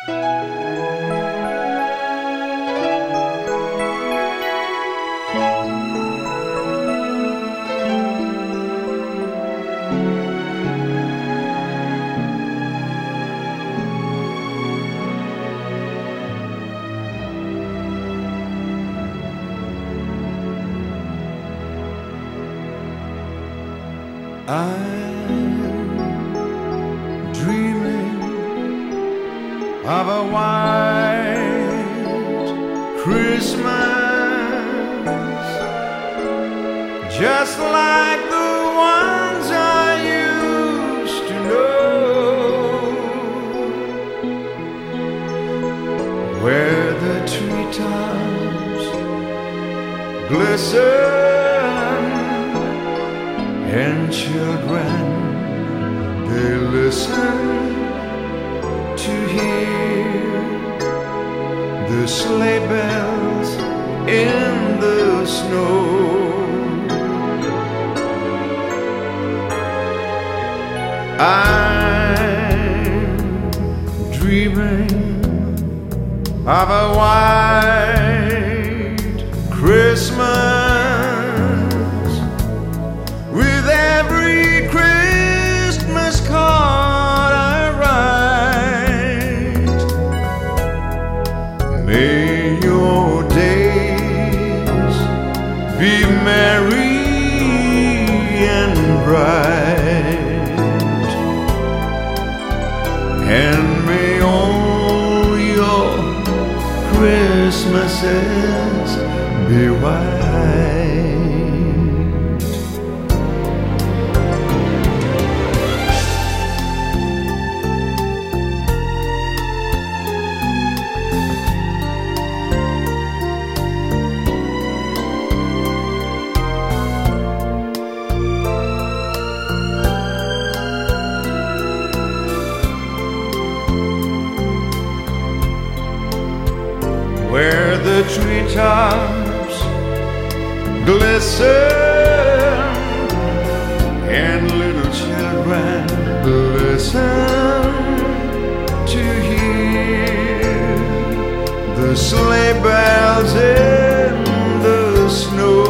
I'm dreaming of a white Christmas, just like the ones I used to know, where the treetops glisten and children, they listen to hear the sleigh bells in the snow. I'm dreaming of a white Christmas, with every Christmas card I write. May your days be merry and bright, and may all your Christmases be white. Where the treetops glisten and little children listen to hear the sleigh bells in the snow.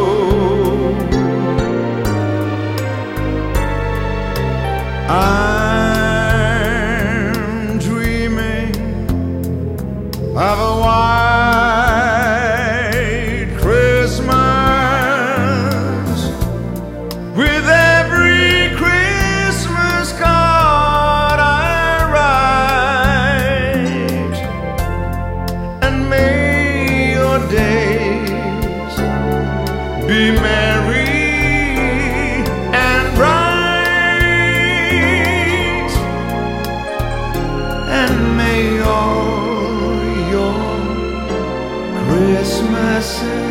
I'm dreaming of a white Christmas, with every Christmas card I write, and may your days be merry and bright, and may all your Christmases